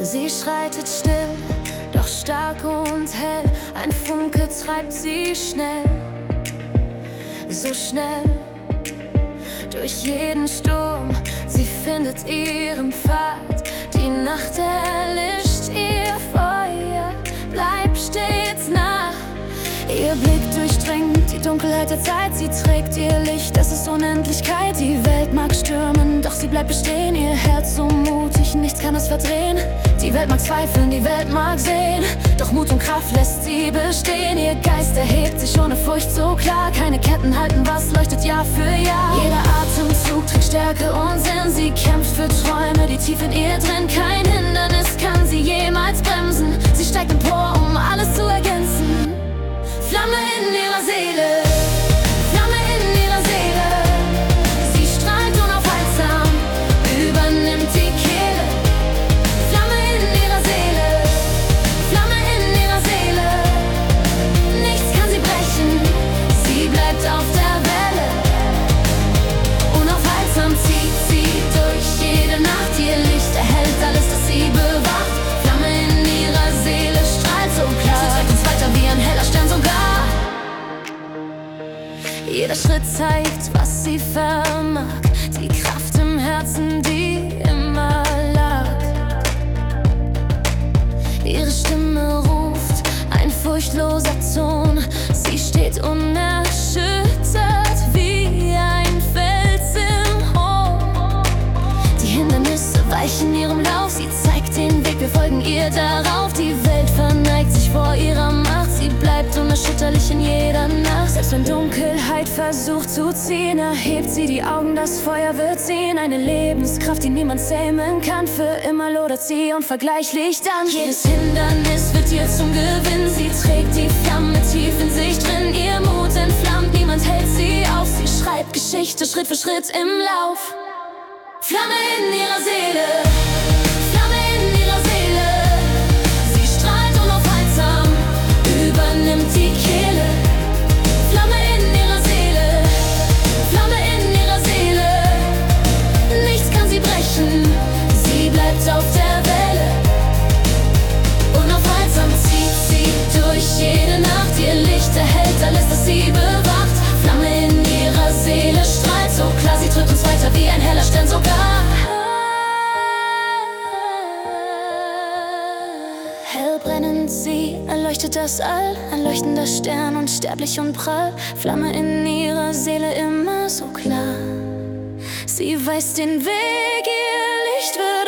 Sie schreitet still, doch stark und hell. Ein Funke treibt sie schnell, so schnell durch jeden Sturm. Sie findet ihren Pfad, die Nacht erlischt ihr Feuer, bleibt stets nah. Ihr Blick durchdringt die Dunkelheit der Zeit. Sie trägt ihr Licht, es ist Unendlichkeit. Die Welt mag stürmen, doch sie bleibt bestehen. Ihr Herz so mutig, nichts kann es verdrehen. Die Welt mag zweifeln, die Welt mag sehen, doch Mut und Kraft lässt sie bestehen. Ihr Geist erhebt sich ohne Furcht so klar. Keine Ketten halten, was leuchtet Jahr für Jahr. Jeder Atemzug trägt Stärke und Sinn. Sie kämpft für Träume, die tief in ihr drin. Kein Hindernis kann sie jemals bremsen. Sie steigt empor, um alles zu ergänzen. Flamme in ihrer Seele, Flamme in ihrer Seele. Sie strahlt unaufhaltsam, übernimmt die Kehle. Flamme in ihrer Seele, Flamme in ihrer Seele. Nichts kann sie brechen, sie bleibt auf der Welle. Unaufhaltsam zieht sie durch jede Nacht. Ihr Licht erhellt alles, das sie bewacht. Flamme in ihrer Seele strahlt so klar. Sie trägt uns weiter wie ein heller Stern sogar. Jeder Schritt zeigt, was sie vermag. Die Kraft im Herzen, die immer lag. Ihre Stimme ruft, ein furchtloser Ton. Sie steht unerschüttert wie ein Fels im Hof. Die Hindernisse weichen ihrem Lauf. Sie zeigt den Weg, wir folgen ihr darauf. Die Welt verneigt sich vor ihrer Macht. Sie bleibt unerschütterlich in jeder Nacht. Selbst wenn Dunkelheit versucht zu ziehen, erhebt sie die Augen, das Feuer wird ziehen. Eine Lebenskraft, die niemand zähmen kann. Für immer lodert sie unvergleichlich dann. Jedes Hindernis wird ihr zum Gewinn. Sie trägt die Flamme tief in sich drin. Ihr Mut entflammt, niemand hält sie auf. Sie schreibt Geschichte Schritt für Schritt im Lauf. Flamme in ihrer Seele, Flamme in ihrer Seele. Sie strahlt unaufhaltsam, übernimmt die Kehle. Flamme in ihrer Seele, Flamme in ihrer Seele. Nichts kann sie brechen, sie bleibt auf der Welle. Unaufhaltsam zieht sie durch jede Nacht. Ihr Licht erhellt alles, das sie bewacht. Flamme in ihrer Seele strahlt so klar. Sie drückt uns weiter wie ein heller Stern sogar. Hell brennend sie erleuchtet das All. Ein leuchtender Stern, unsterblich und prall. Flamme in ihrer Seele immer so klar. Sie weiß den Weg, ihr Licht wird